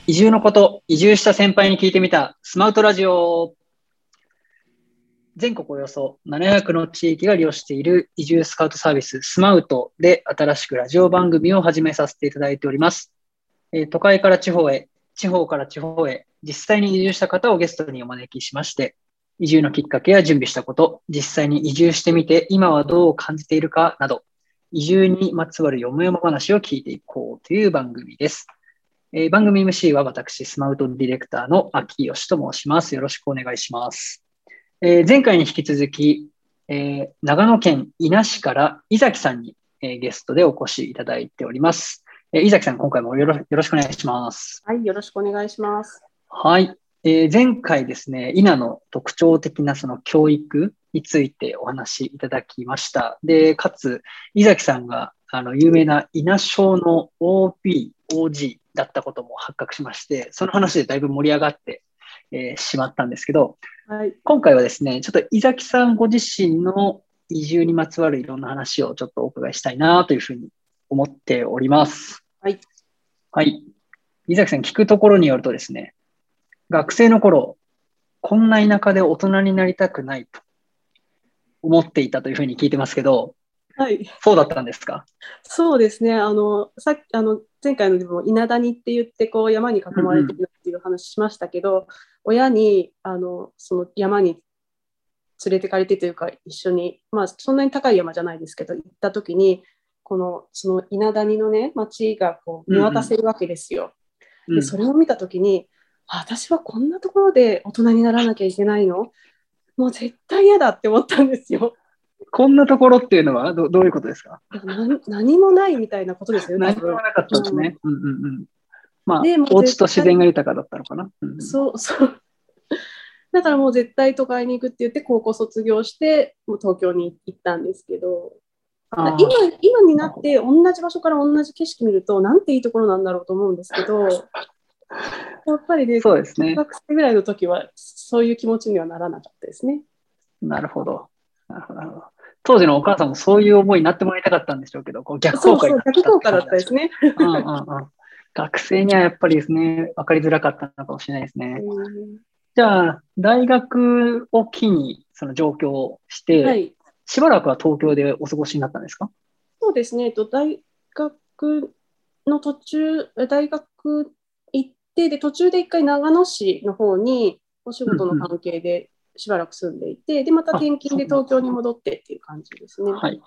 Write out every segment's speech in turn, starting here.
移住のこと、移住した先輩に聞いてみたスマウトラジオ。全国およそ700の地域が利用している移住スカウトサービススマウトで新しくラジオ番組を始めさせていただいております。都会から地方へ、地方から地方へ、実際に移住した方をゲストにお招きしまして、移住のきっかけや準備したこと、実際に移住してみて今はどう感じているかなど、移住にまつわるよもやま話を聞いていこうという番組です。番組 MC は私、スマウトディレクターの秋吉と申します。よろしくお願いします。前回に引き続き、長野県伊那市から井崎さんに、ゲストでお越しいただいております。井崎さん、今回もよろしくお願いします。 はい、よろしくお願いします。 はい。前回ですね、伊那の特徴的なその教育についてお話しいただきました。で、かつ、井崎さんが有名な伊那省の OB、OG だったことも発覚しまして、その話でだいぶ盛り上がって、しまったんですけど、 はい、 今回はですね、ちょっと井崎さんご自身の移住にまつわるいろんな話をちょっとお伺いしたいなというふうに思っております。 はい。 はい。井崎さん聞くところによるとですね、学生の頃、こんな田舎で大人になりたくないと思っていたというふうに聞いてますけど、 はい、 そうだったんですか？ そうですね。さっき前回のでも稲谷って言ってこう山に囲まれてるっていう話しましたけど、親にその山に連れてかれてというか一緒に、まあそんなに高い山じゃないですけど行った時にその稲谷のね町がこう見渡せるわけですよ。でそれを見た時に、私はこんなところで大人にならなきゃいけないの？もう絶対嫌だって思ったんですよ。 こんなところっていうのはどういうことですか？ 何もないみたいなことですよね。 何もなかったですね。まあ、 でもお家と自然が豊かだったのかな。 そう。だからもう絶対都会に行くって言って高校卒業してもう東京に行ったんですけど、今になって同じ場所から同じ景色見るとなんていいところなんだろうと思うんですけど、やっぱりね、 そうですね。 中学生ぐらいの時はそういう気持ちにはならなかったですね。 なるほど。当時のお母さんもそういう思いになってもらいたかったんでしょうけど、こう逆効果になったって逆効果だったですね。 学生にはやっぱりですね、分かりづらかったのかもしれないですね。じゃあ、大学を機にその上京して、はい、しばらくは東京でお過ごしになったんですか？ そうですね。大学の途中、大学行って、で、途中で一回長野市の方にお仕事の関係でしばらく住んでいて、で、また転勤で東京に戻ってっていう感じですね。 はい。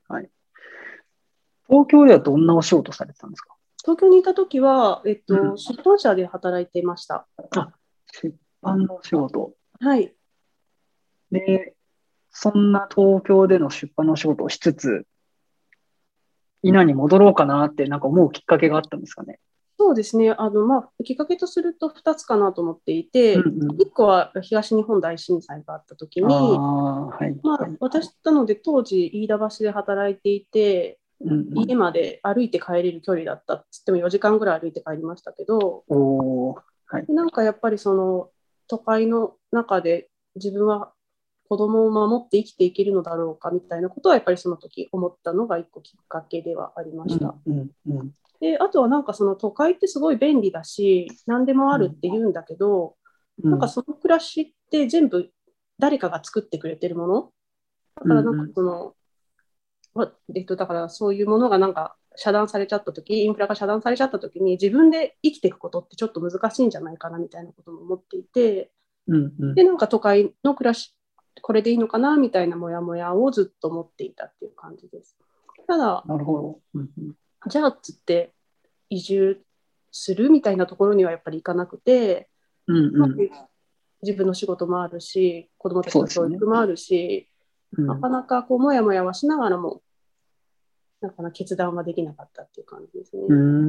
東京ではどんなお仕事されてたんですか？ 東京にいたときは、出版社で働いていました。 出版のお仕事。 はい。 で、そんな東京での出版のお仕事をしつつ、伊那に戻ろうかなってなんか思うきっかけがあったんですかね？ そうですね。きっかけとすると2つかなと思っていて、1個は東日本大震災があったときに、私なので当時飯田橋で働いていて、家まで歩いて帰れる距離だったっつっても4時間ぐらい歩いて帰りましたけど、でなんかやっぱりその都会の中で自分は子供を守って生きていけるのだろうかみたいなことはやっぱりその時思ったのが一個きっかけではありました。であとはなんかその都会ってすごい便利だし何でもあるって言うんだけど、なんかその暮らしって全部誰かが作ってくれてるものだからなんかその、だからそういうものがなんか遮断されちゃった時、インフラが遮断されちゃった時に自分で生きていくことってちょっと難しいんじゃないかなみたいなことも思っていて、でなんか都会の暮らしこれでいいのかなみたいなモヤモヤをずっと持っていたっていう感じです。ただ、 なるほど。 じゃあつって移住するみたいなところにはやっぱり行かなくて、自分の仕事もあるし、子供たちの教育もあるし、なかなかこうモヤモヤはしながらもなかなか決断はできなかったっていう感じですね。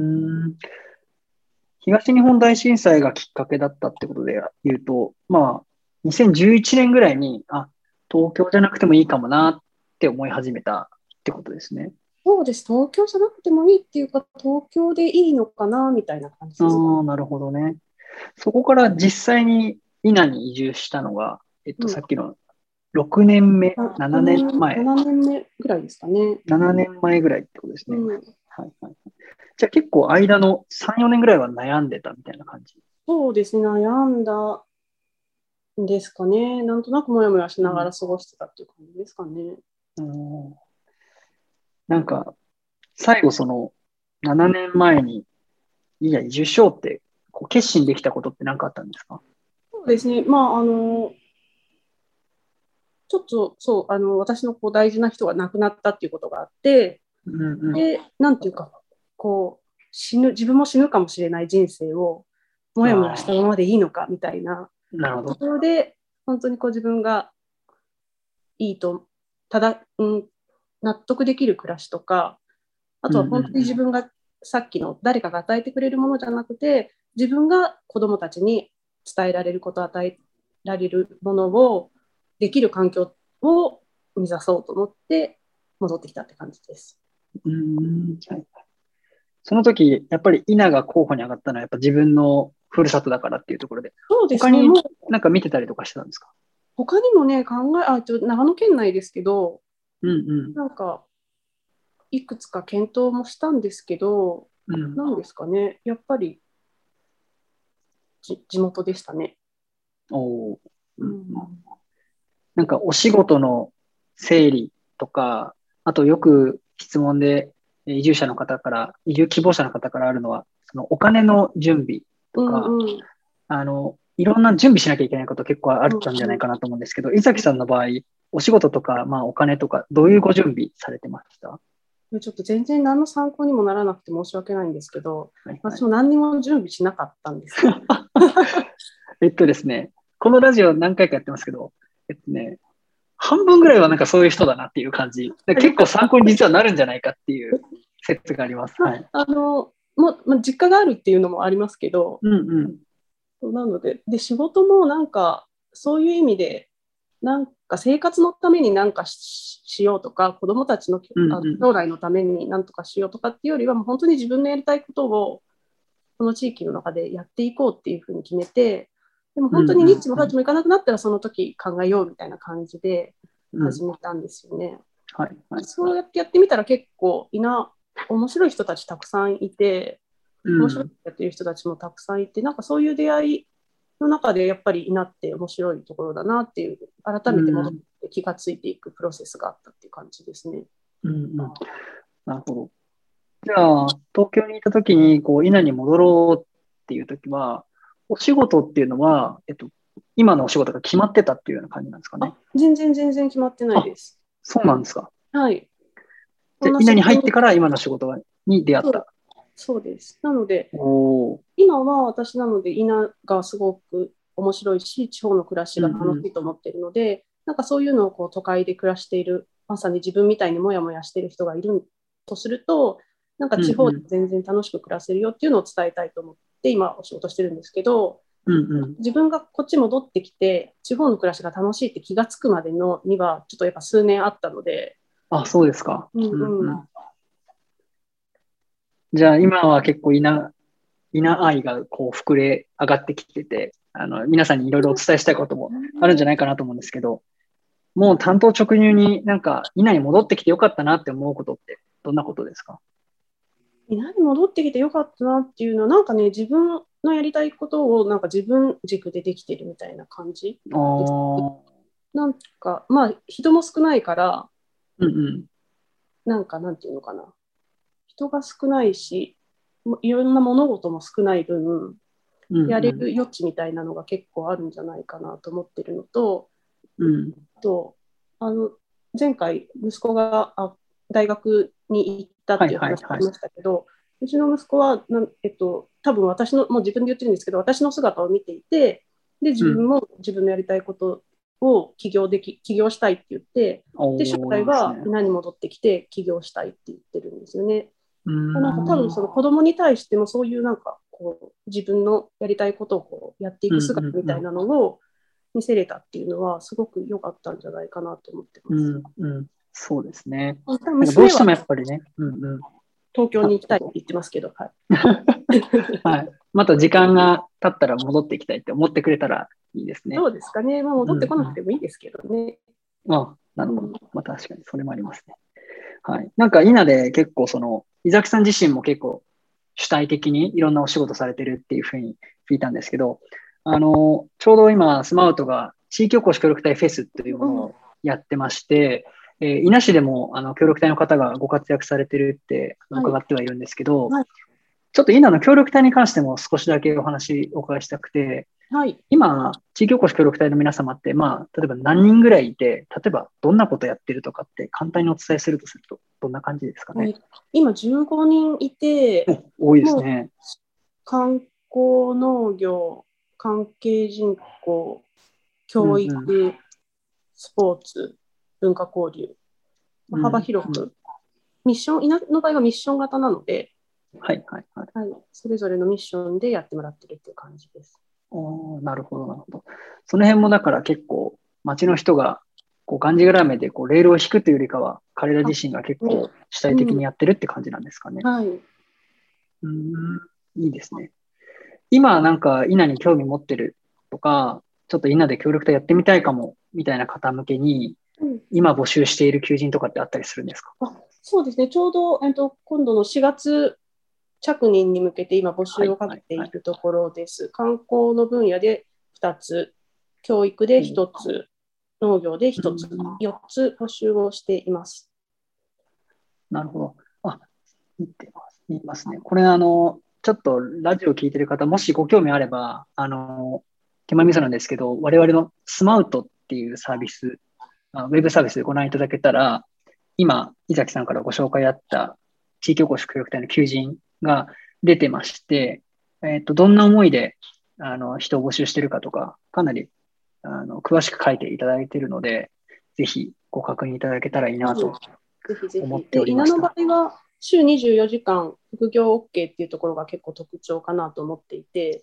東日本大震災がきっかけだったってことで言うと、まあ、2011年ぐらいに、東京じゃなくてもいいかもなって思い始めたってことですね。 そうです。東京じゃなくてもいいっていうか、東京でいいのかなみたいな感じですか。 なるほどね。そこから実際に伊那に移住したのが、さっきの6年目、7年前。 7年目ぐらいですかね。 7年前ぐらいってことですね。 じゃあ結構間の3、4年ぐらいは悩んでたみたいな感じ。 そうですね、悩んだんですかね。なんとなくもやもやしながら過ごしてたっていう感じですかね。 なんか、最後その7年前にいや移住しようってこう決心できたことって何かあったんですか？ そうですね、まあ、ちょっとそう、私のこう大事な人が亡くなったっていうことがあって、で、なんていうか、こう、自分も死ぬかもしれない人生を、もやもやしたままでいいのかみたいなところで、本当にこう自分がいいと、納得できる暮らしとか、あとは本当に自分がさっきの誰かが与えてくれるものじゃなくて、自分が子どもたちに伝えられること、与えられるものをできる環境を目指そうと思って戻ってきたって感じです。 その時、やっぱり稲が候補に上がったのはやっぱ自分のふるさとだからっていうところで、 そうですね、 他になんか見てたりとかしてたんですか？ 他にもね、長野県内ですけど、なんか、いくつか検討もしたんですけど、なんですかね、やっぱり地元でしたね。 なんかお仕事の整理とか、あとよく質問で移住希望者の方からあるのは、そのお金の準備とか、いろんな準備しなきゃいけないこと結構あったんじゃないかなと思うんですけど、井崎さんの場合、お仕事とか、まあお金とか、どういうご準備されてました？ ちょっと全然何の参考にもならなくて申し訳ないんですけど、私も何にも準備しなかったんですよ。 ですね、このラジオ何回かやってますけど、半分ぐらいはなんかそういう人だなっていう感じ。結構参考に実はなるんじゃないかっていう説があります。はい。 実家があるっていうのもありますけど、なので、仕事もなんか、そういう意味で、なんか生活のために何かしようとか、子どもたちの将来のために何とかしようとかっていうよりは、もう本当に自分のやりたいことを、この地域の中でやっていこうっていうふうに決めて、でも本当にニッチもサッチもいかなくなったら、その時考えようみたいな感じで始めたんですよね。そうやってやってみたら結構面白い人たちたくさんいて、面白いやってる人たちもたくさんいて、なんかそういう出会いの中でやっぱり稲って面白いところだなっていう、改めて戻って気がついていくプロセスがあったっていう感じですね。 なるほど。じゃあ、東京にいたときに、稲に戻ろうっていうときは、お仕事っていうのは、今のお仕事が決まってたっていうような感じなんですかね。 全然決まってないです。 そうなんですか。 はい。 じゃあ、稲に入ってから今の仕事に出会った。 そうです。なので、今は私なので稲がすごく面白いし、地方の暮らしが楽しいと思っているので、なんかそういうのを都会で暮らしている、まさに自分みたいにもやもやしている人がいるとすると、なんか地方で全然楽しく暮らせるよっていうのを伝えたいと思って今お仕事してるんですけど、自分がこっち戻ってきて地方の暮らしが楽しいって気がつくまでのにはちょっとやっぱ数年あったので。 そうですか。じゃあ今は結構稲愛が膨れ上がってきてて、皆さんにいろいろお伝えしたいこともあるんじゃないかなと思うんですけど、もう単刀直入になんか稲に戻ってきてよかったなって思うことってどんなことですか？ 稲に戻ってきてよかったなっていうのは、なんかね、自分のやりたいことをなんか自分軸でできてるみたいな感じです。なんか、まあ、人も少ないから、なんていうのかな。人が少ないし、いろんな物事も少ない分、やれる余地みたいなのが結構あるんじゃないかなと思ってるのと、前回、息子が大学に行ったっていう話がありましたけど、うちの息子は多分私の、もう自分で言ってるんですけど、私の姿を見ていて、で、自分も自分のやりたいことを起業したいって言って、で、将来は稲に戻ってきて起業したいって言ってるんですよね。なんか多分その子供に対してもそういうなんか自分のやりたいことをやっていく姿みたいなのを見せれたっていうのはすごく良かったんじゃないかなと思ってます。 そうですね。 どうしてもやっぱりね、 東京に行きたいって言ってますけど、 また時間が経ったら戻っていきたいって思ってくれたらいいですね。 そうですかね。戻ってこなくてもいいですけどね。 なるほど。確かにそれもありますね。はい。なんか稲で結構井崎さん自身も結構主体的にいろんなお仕事されてるっていうふうに聞いたんですけど、ちょうど今、スマウトが地域おこし協力隊フェスというものをやってまして、伊那市でも協力隊の方がご活躍されてるって伺ってはいるんですけど、 はい、 ちょっと伊那の協力隊に関しても少しだけお話をお伺いしたくて、 はい、 今、地域おこし協力隊の皆様って、まあ、例えば何人ぐらいいて、例えばどんなことやってるとかって簡単にお伝えすると、どんな感じですかね。 今15人いて、 多いですね。 観光、農業、関係人口、教育、スポーツ、文化交流、幅広く、ミッション、伊那の場合はミッション型なので、 はいはいはい。 それぞれのミッションでやってもらってるっていう感じです。 なるほど、なるほど。その辺もだから結構、町の人がこうがんじがらめでこうレールを引くというよりかは、彼ら自身が結構主体的にやってるって感じなんですかね。 はい。 いいですね。今なんか伊那に興味持ってるとか、ちょっと伊那で協力隊やってみたいかもみたいな方向けに、今募集している求人とかってあったりするんですか？ そうですね。ちょうど、今度の4月着任に向けて今募集をかけているところです。観光の分野で2つ、教育で1つ、農業で1つ、4つ募集をしています。 なるほど。見ますね。これちょっとラジオを聞いてる方、もしご興味あれば、手前味噌なんですけど、我々のスマウトっていうサービス、ウェブサービスでご覧いただけたら、今、伊崎さんからご紹介あった地域おこし協力隊の求人が出てまして、どんな思いで人を募集してるかとか、かなり詳しく書いていただいているので、ぜひご確認いただけたらいいなと思っておりました。 伊那の場合は週24時間副業 OK っていうところが結構特徴かなと思っていて。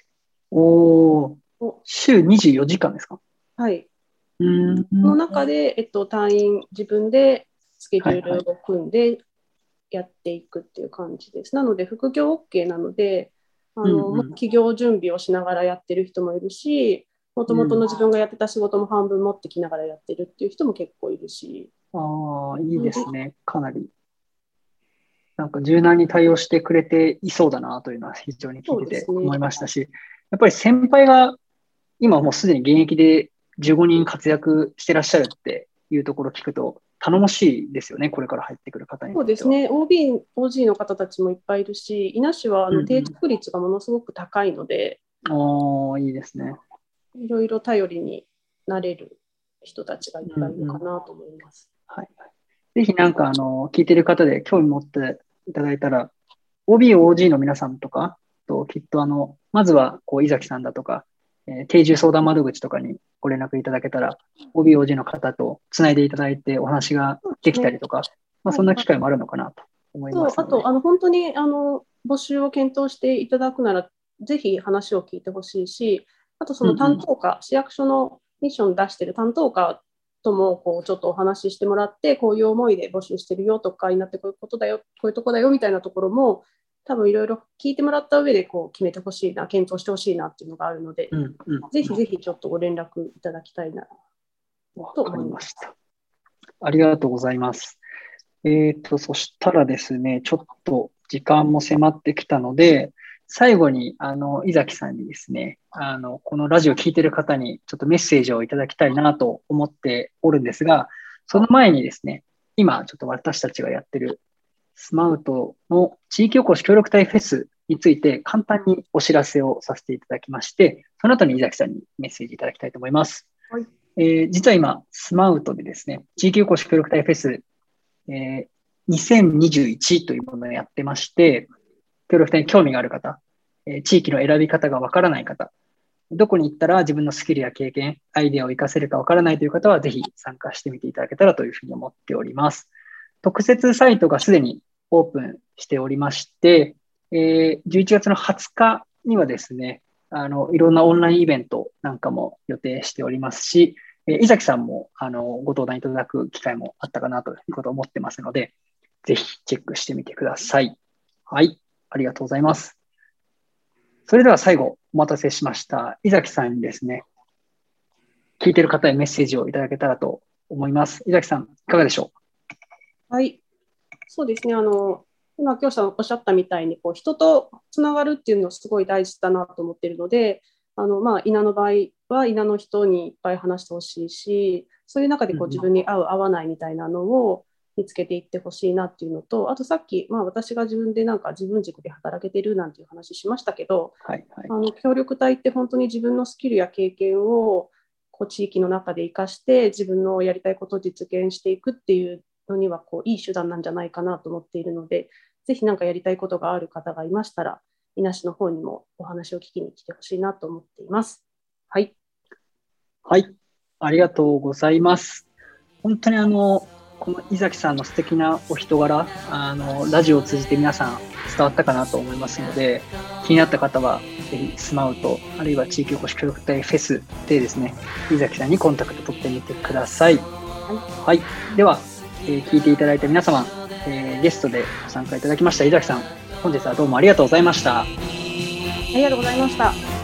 週24時間ですか？ はい。その中で、隊員自分でスケジュールを組んでやっていくっていう感じです。なので、副業 OK なので、企業準備をしながらやってる人もいるし、もともとの自分がやってた仕事も半分持ってきながらやってるっていう人も結構いるし。 いいですね。かなり。なんか柔軟に対応してくれていそうだなというのは非常に聞いてて思いましたし、やっぱり先輩が今もうすでに現役で15人活躍してらっしゃるっていうところを聞くと頼もしいですよね、これから入ってくる方にとっては。 そうですね、OB、OG の方たちもいっぱいいるし、伊那市は定着率がものすごく高いので、 いいですね。 いろいろ頼りになれる人たちがいっぱいいるかなと思います。 ぜひなんか聞いてる方で興味持っていただいたら、OB、OG の皆さんとかときっとまずは伊崎さんだとか、定住相談窓口とかにご連絡いただけたら、OB、OG の方とつないでいただいてお話ができたりとか、そんな機会もあるのかなと思いますので。 あと本当に募集を検討していただくなら、ぜひ話を聞いてほしいし、あとその担当課、市役所のミッション出してる担当課ともちょっとお話ししてもらって、こういう思いで募集してるよとかになって、こういうことだよ、こういうとこだよみたいなところも、多分いろいろ聞いてもらった上で決めてほしいな、検討してほしいなっていうのがあるので、ぜひぜひちょっとご連絡いただきたいなと思いました。 ありがとうございます。そしたらですね、ちょっと時間も迫ってきたので、最後に、伊崎さんにですね、このラジオを聞いてる方にちょっとメッセージをいただきたいなと思っておるんですが、その前にですね、今ちょっと私たちがやってるスマウトの地域おこし協力隊フェスについて簡単にお知らせをさせていただきまして、その後に伊崎さんにメッセージいただきたいと思います。実は今、スマウトでですね、地域おこし協力隊フェス、2021というものをやってまして、協力隊に興味がある方、地域の選び方がわからない方、どこに行ったら自分のスキルや経験、アイデアを活かせるかわからないという方は、ぜひ参加してみていただけたらというふうに思っております。特設サイトがすでにオープンしておりまして、11月の20日にはですね、いろんなオンラインイベントなんかも予定しておりますし、伊崎さんもご登壇いただく機会もあったかなということを思ってますので、ぜひチェックしてみてください。はい、ありがとうございます。それでは最後、お待たせしました。伊崎さんにですね、聞いている方へメッセージをいただけたらと思います。伊崎さん、いかがでしょう？ はい、そうですね。 今、教師さんおっしゃったみたいに、人とつながるっていうのすごい大事だなと思っているので、稲の場合は稲の人にいっぱい話してほしいし、そういう中で自分に合う合わないみたいなのを見つけていってほしいなっていうのと、あとさっき、私が自分で自分軸で働けてるなんていう話しましたけど、協力隊って本当に自分のスキルや経験を地域の中で生かして自分のやりたいことを実現していくっていうのにはいい手段なんじゃないかなと思っているので、ぜひやりたいことがある方がいましたら、伊那市の方にもお話を聞きに来てほしいなと思っています。はい。 はい。ありがとうございます。本当にこの井崎さんの素敵なお人柄、ラジオを通じて皆さん伝わったかなと思いますので、気になった方はぜひスマウト、あるいは地域おこし協力隊フェスでですね、井崎さんにコンタクト取ってみてください。はい。では、聞いていただいた皆様、ゲストでご参加いただきました井崎さん、本日はどうもありがとうございました。 ありがとうございました。